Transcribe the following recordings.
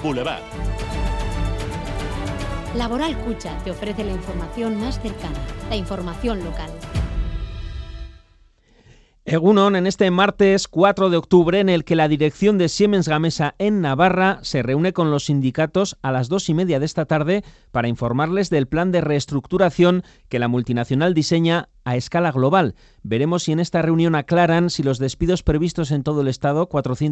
Boulevard. Laboral Cucha te ofrece la información más cercana, la información local. Egunon, en este martes 4 de octubre, en el que la dirección de Siemens Gamesa en Navarra se reúne con los sindicatos a las 2:30 de esta tarde para informarles del plan de reestructuración que la multinacional diseña a escala global. Veremos si en esta reunión aclaran si los despidos previstos en todo el Estado,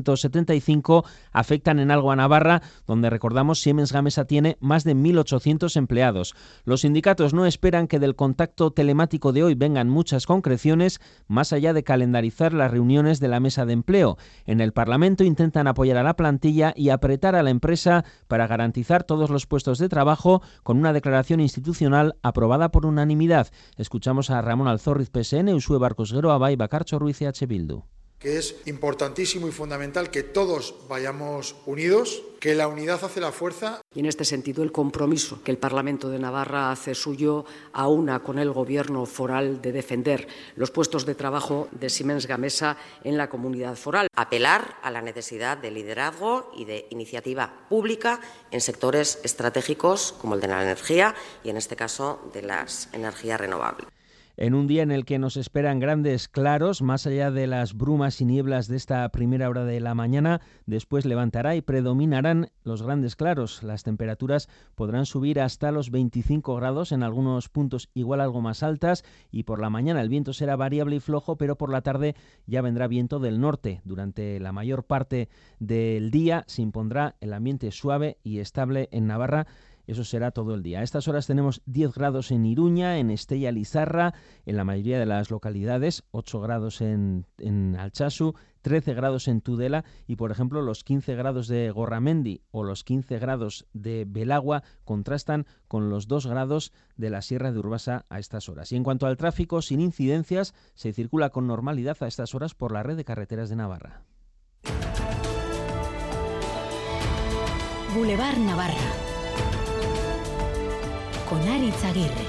475, afectan en algo a Navarra, donde recordamos Siemens Gamesa tiene más de 1.800 empleados. Los sindicatos no esperan que del contacto telemático de hoy vengan muchas concreciones, más allá de calendarizar las reuniones de la mesa de empleo. En el Parlamento intentan apoyar a la plantilla y apretar a la empresa para garantizar todos los puestos de trabajo con una declaración institucional aprobada por unanimidad. Escuchamos a Ramón Alzorriz, PSN, Usue Barcos Geroa y Bakartxo Ruiz, EH Bildu. Que es importantísimo y fundamental que todos vayamos unidos, que la unidad hace la fuerza. Y en este sentido el compromiso que el Parlamento de Navarra hace suyo aúna con el Gobierno foral de defender los puestos de trabajo de Siemens Gamesa en la comunidad foral. Apelar a la necesidad de liderazgo y de iniciativa pública en sectores estratégicos como el de la energía y en este caso de las energías renovables. En un día en el que nos esperan grandes claros, más allá de las brumas y nieblas de esta primera hora de la mañana, después levantará y predominarán los grandes claros. Las temperaturas podrán subir hasta los 25 grados, en algunos puntos igual algo más altas, y por la mañana el viento será variable y flojo, pero por la tarde ya vendrá viento del norte. Durante la mayor parte del día se impondrá el ambiente suave y estable en Navarra. Eso será todo el día. A estas horas tenemos 10 grados en Iruña, en Estella Lizarra, en la mayoría de las localidades, 8 grados en Altsasu, 13 grados en Tudela y, por ejemplo, los 15 grados de Gorramendi o los 15 grados de Belagua contrastan con los 2 grados de la Sierra de Urbasa a estas horas. Y en cuanto al tráfico, sin incidencias, se circula con normalidad a estas horas por la red de carreteras de Navarra. Boulevard Navarra. Con Aritz Aguirre.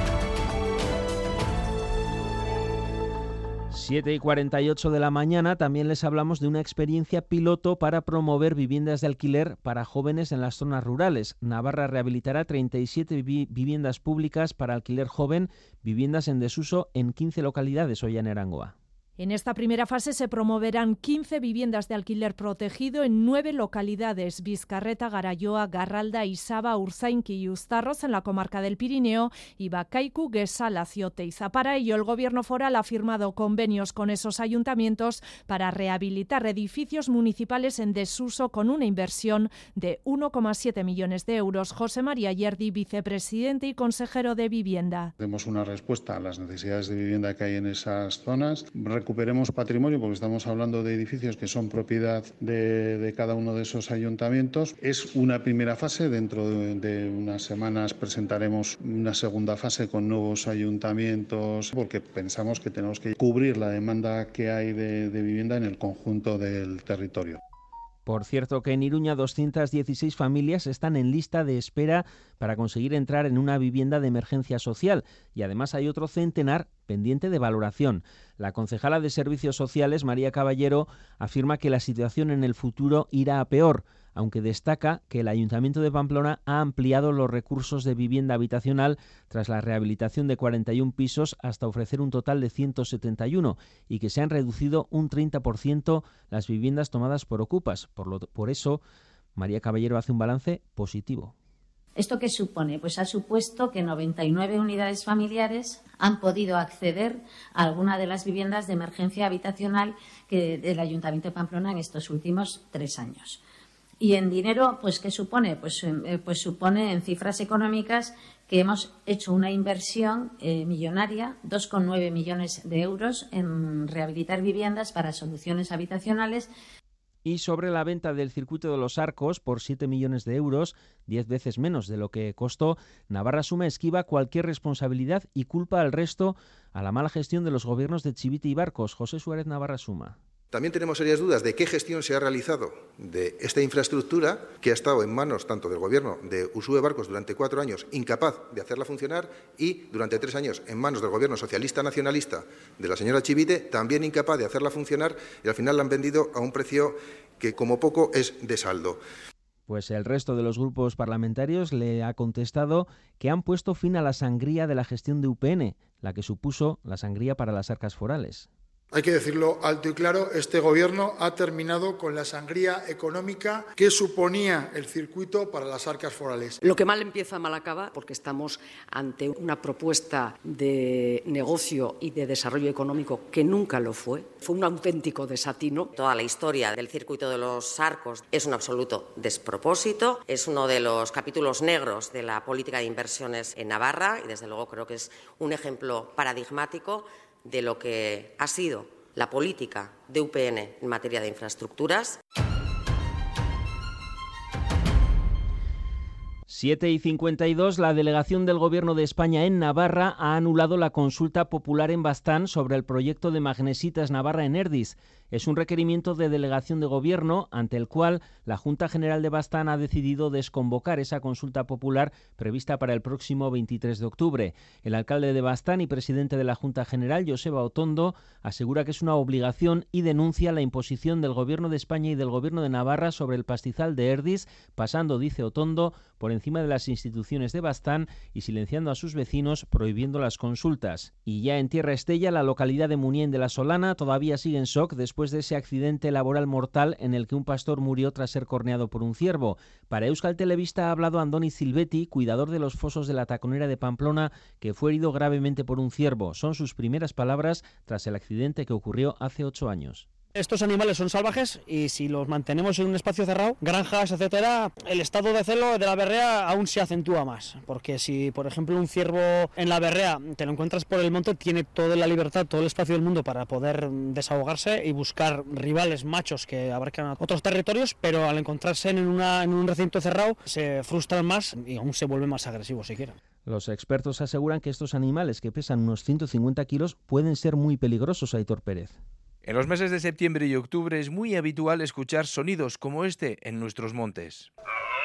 7:48 de la mañana también les hablamos de una experiencia piloto para promover viviendas de alquiler para jóvenes en las zonas rurales. Navarra rehabilitará 37 viviendas públicas para alquiler joven, viviendas en desuso en 15 localidades hoy en Erangoa. En esta primera fase se promoverán 15 viviendas de alquiler protegido en 9 localidades: Bizkarreta, Garayoa, Garralda, Isaba, Urzainki y Uztarroz en la comarca del Pirineo y Bacaicu, Guesala, Cioteiza. Para ello, el Gobierno foral ha firmado convenios con esos ayuntamientos para rehabilitar edificios municipales en desuso con una inversión de 1,7 millones de euros. José María Yerdi, vicepresidente y consejero de Vivienda. Demos una respuesta a las necesidades de vivienda que hay en esas zonas. Recuperemos patrimonio, porque estamos hablando de edificios que son propiedad de cada uno de esos ayuntamientos. Es una primera fase, dentro de unas semanas presentaremos una segunda fase con nuevos ayuntamientos, porque pensamos que tenemos que cubrir la demanda que hay de vivienda en el conjunto del territorio. Por cierto que en Iruña 216 familias están en lista de espera para conseguir entrar en una vivienda de emergencia social y además hay otro centenar pendiente de valoración. La concejala de Servicios Sociales, María Caballero, afirma que la situación en el futuro irá a peor, aunque destaca que el Ayuntamiento de Pamplona ha ampliado los recursos de vivienda habitacional tras la rehabilitación de 41 pisos hasta ofrecer un total de 171 y que se han reducido un 30% las viviendas tomadas por ocupas. Por eso, María Caballero hace un balance positivo. ¿Esto qué supone? Pues ha supuesto que 99 unidades familiares han podido acceder a alguna de las viviendas de emergencia habitacional del Ayuntamiento de Pamplona en estos últimos 3 años. Y en dinero, pues ¿qué supone? Pues supone en cifras económicas que hemos hecho una inversión millonaria, 2,9 millones de euros en rehabilitar viviendas para soluciones habitacionales. Y sobre la venta del circuito de los Arcos por 7 millones de euros, 10 veces menos de lo que costó, Navarra Suma esquiva cualquier responsabilidad y culpa al resto a la mala gestión de los gobiernos de Chivite y Barcos. José Suárez, Navarra Suma. También tenemos serias dudas de qué gestión se ha realizado de esta infraestructura que ha estado en manos tanto del Gobierno de Usue Barcos durante 4 años, incapaz de hacerla funcionar, y durante 3 años en manos del Gobierno socialista nacionalista de la señora Chivite, también incapaz de hacerla funcionar, y al final la han vendido a un precio que como poco es de saldo. Pues el resto de los grupos parlamentarios le ha contestado que han puesto fin a la sangría de la gestión de UPN, la que supuso la sangría para las arcas forales. Hay que decirlo alto y claro, este Gobierno ha terminado con la sangría económica que suponía el circuito para las arcas forales. Lo que mal empieza, mal acaba, porque estamos ante una propuesta de negocio y de desarrollo económico que nunca lo fue. Fue un auténtico desatino. Toda la historia del circuito de los arcos es un absoluto despropósito, es uno de los capítulos negros de la política de inversiones en Navarra y desde luego creo que es un ejemplo paradigmático de lo que ha sido la política de UPN en materia de infraestructuras. 7:52, la delegación del Gobierno de España en Navarra ha anulado la consulta popular en Baztán sobre el proyecto de Magnesitas Navarra en Erdis. Es un requerimiento de delegación de Gobierno ante el cual la Junta General de Baztán ha decidido desconvocar esa consulta popular prevista para el próximo 23 de octubre. El alcalde de Baztán y presidente de la Junta General, Joseba Otondo, asegura que es una obligación y denuncia la imposición del Gobierno de España y del Gobierno de Navarra sobre el pastizal de Erdis, pasando, dice Otondo, por encima de las instituciones de Baztán y silenciando a sus vecinos, prohibiendo las consultas. Y ya en Tierra Estella, la localidad de Munién de la Solana todavía sigue en shock después de ese accidente laboral mortal en el que un pastor murió tras ser corneado por un ciervo. Para Euskal Telebista ha hablado Andoni Silvetti, cuidador de los fosos de la Taconera de Pamplona, que fue herido gravemente por un ciervo. Son sus primeras palabras tras el accidente que ocurrió hace 8 años. Estos animales son salvajes y si los mantenemos en un espacio cerrado, granjas, etcétera, el estado de celo de la berrea aún se acentúa más. Porque si, por ejemplo, un ciervo en la berrea te lo encuentras por el monte, tiene toda la libertad, todo el espacio del mundo para poder desahogarse y buscar rivales machos que abarcan otros territorios, pero al encontrarse en un recinto cerrado se frustran más y aún se vuelven más agresivos si quieren. Los expertos aseguran que estos animales, que pesan unos 150 kilos, pueden ser muy peligrosos, Aitor Pérez. En los meses de septiembre y octubre es muy habitual escuchar sonidos como este en nuestros montes.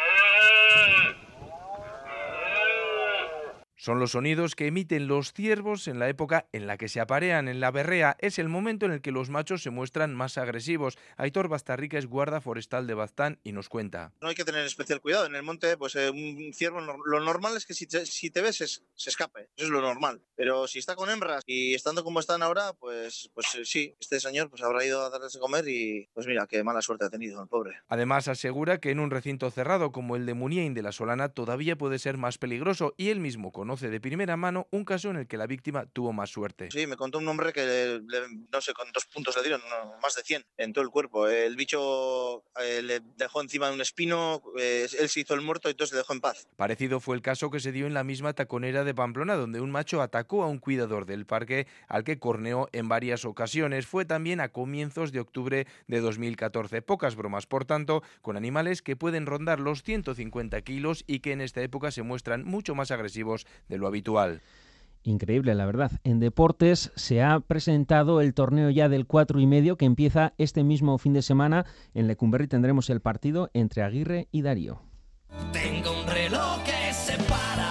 Son los sonidos que emiten los ciervos en la época en la que se aparean en la berrea. Es el momento en el que los machos se muestran más agresivos. Aitor Bastarrica es guarda forestal de Baztán y nos cuenta. No hay que tener especial cuidado. En el monte, pues un ciervo, lo normal es que si te ves se escape. Eso es lo normal. Pero si está con hembras y estando como están ahora, pues sí, este señor pues habrá ido a darles de comer y pues mira, qué mala suerte ha tenido el pobre. Además asegura que en un recinto cerrado como el de Munién de la Solana todavía puede ser más peligroso y él mismo conoce de primera mano un caso en el que la víctima tuvo más suerte. Sí, me contó un hombre que no sé, con 2 puntos le dieron más de 100 en todo el cuerpo. El bicho le dejó encima de un espino, él se hizo el muerto y entonces le dejó en paz. Parecido fue el caso que se dio en la misma Taconera de Pamplona, donde un macho atacó a un cuidador del parque al que corneó en varias ocasiones. Fue también a comienzos de octubre de 2014. Pocas bromas, por tanto, con animales que pueden rondar los 150 kilos y que en esta época se muestran mucho más agresivos de lo habitual. Increíble, la verdad. En deportes se ha presentado el torneo ya del 4,5 que empieza este mismo fin de semana. En Lecumberri tendremos el partido entre Aguirre y Darío. Tengo un reloj que se para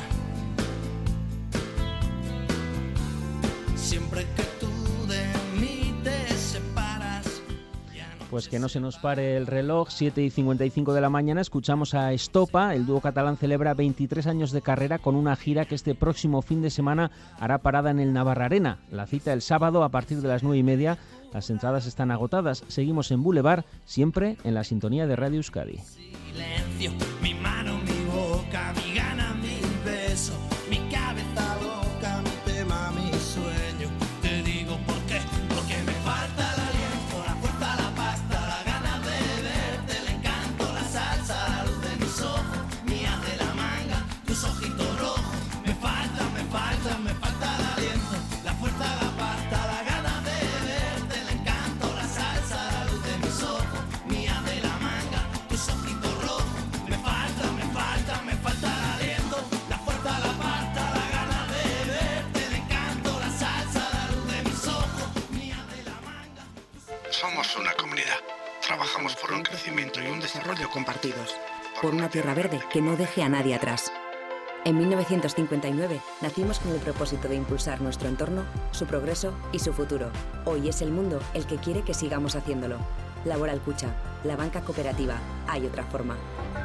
siempre que tú de mí te separas. Pues que no se nos pare el reloj, 7:55 de la mañana, escuchamos a Estopa. El dúo catalán celebra 23 años de carrera con una gira que este próximo fin de semana hará parada en el Navarra Arena. La cita el sábado a partir de las 9:30. Las entradas están agotadas. Seguimos en Boulevard, siempre en la sintonía de Radio Euskadi. Silencio, mi mano, mi boca, mi gana, mi beso, mi cabeza loca, mi tema, mi sueño. Te digo por qué, porque me falta el aliento, la fuerza, la pasta, la gana de verte, el encanto, la salsa, la luz de mis ojos, mías de la manga, tus ojitos rojos. Me falta el aliento, la fuerza, la pasta, la gana de verte, el encanto, la salsa, la luz de mis ojos, mías de la manga, tus ojitos rojos. Me falta el aliento, la fuerza, la pasta, la gana de verte, el encanto, la salsa, la luz de mis ojos, mías de la manga. Somos una comunidad. Trabajamos por un crecimiento y un desarrollo compartidos. Por una tierra verde que no deje a nadie atrás. En 1959 nacimos con el propósito de impulsar nuestro entorno, su progreso y su futuro. Hoy es el mundo el que quiere que sigamos haciéndolo. Laboral Cucha, la banca cooperativa. Hay otra forma.